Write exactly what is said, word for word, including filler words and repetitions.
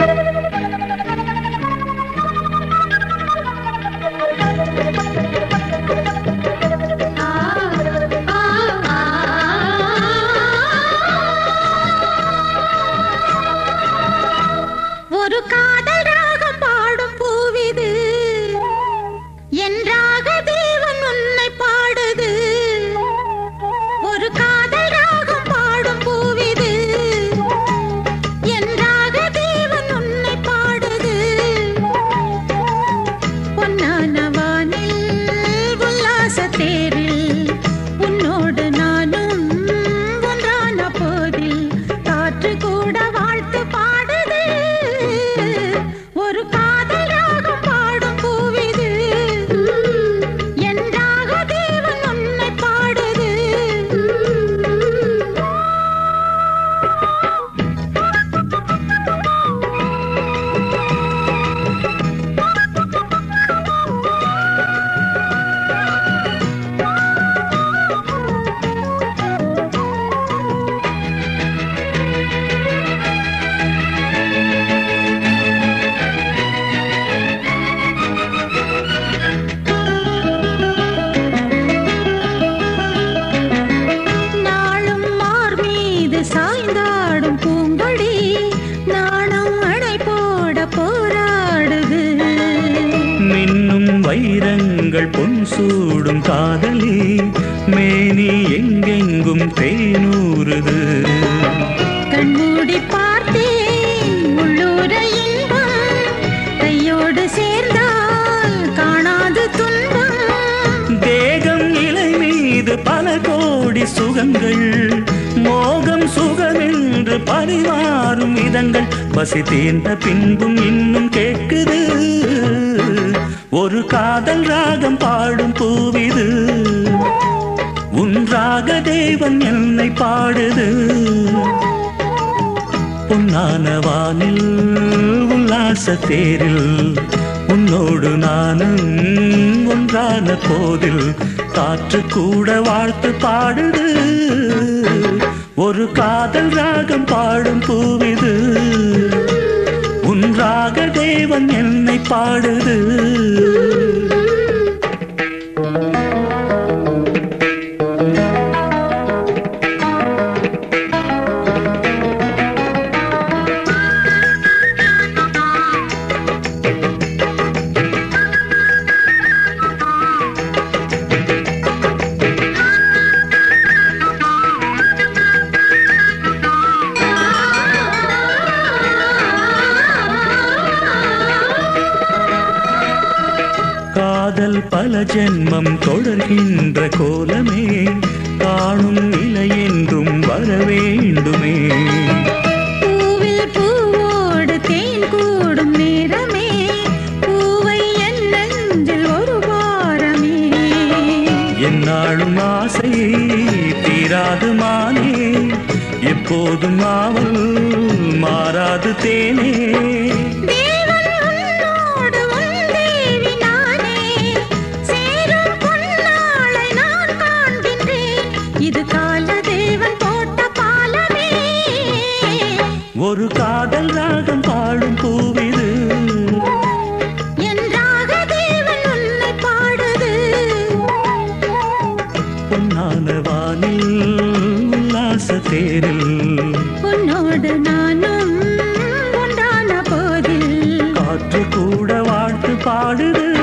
வைரங்கள் பொன் சூடும் காதலி மேனி எங்கெங்கும் தேனூறுது. கண்மூடி பார்த்தேன் உள்ளூர இன்பம், கையோடு சேர்ந்தால் காணாது துன்பம். தேகம் இலை மீது பல கோடி சுகங்கள், மோகம் சுகமென்று பரிமாறும் விதங்கள் பசி தீர்ந்த பின்பும் இன்னும் கேட்குது. ஒரு காதல் ராகம் பாடும் பூவிது, உன் ராக தேவன் என்னை பாடுது. பொன்னான வானில் உல்லாச தேரில் உன்னோடு நானும் ஒன்றான போதில் காற்று கூட வாழ்த்து பாடுது. ஒரு காதல் ராகம் பாடும் பூவிது, உன் ராக தேவன் என்னை பாடுது. காதல் பல ஜென்மம் தொடர்கின்ற கோலமே, காணும் நிலை என்றும் வர வேண்டுமே. பூவில் பூவோடு தேன் கூடும் நேரமே, பூவை என் நெஞ்சில் ஒரு வாரமே. என்னாலும் ஆசை தீராது மானே, எப்போதும் ஆவல் மாறாது தேனே. ஒரு காதல் ராகம் பாடும் பூவிது, என் ராக தேவன் உன்னை பாடுது. பொன்னான வானில் உல்லாச தேரில் உன்னோடு நானும் ஒன்றான போதில் காற்று கூட வாழ்த்து பாடுது.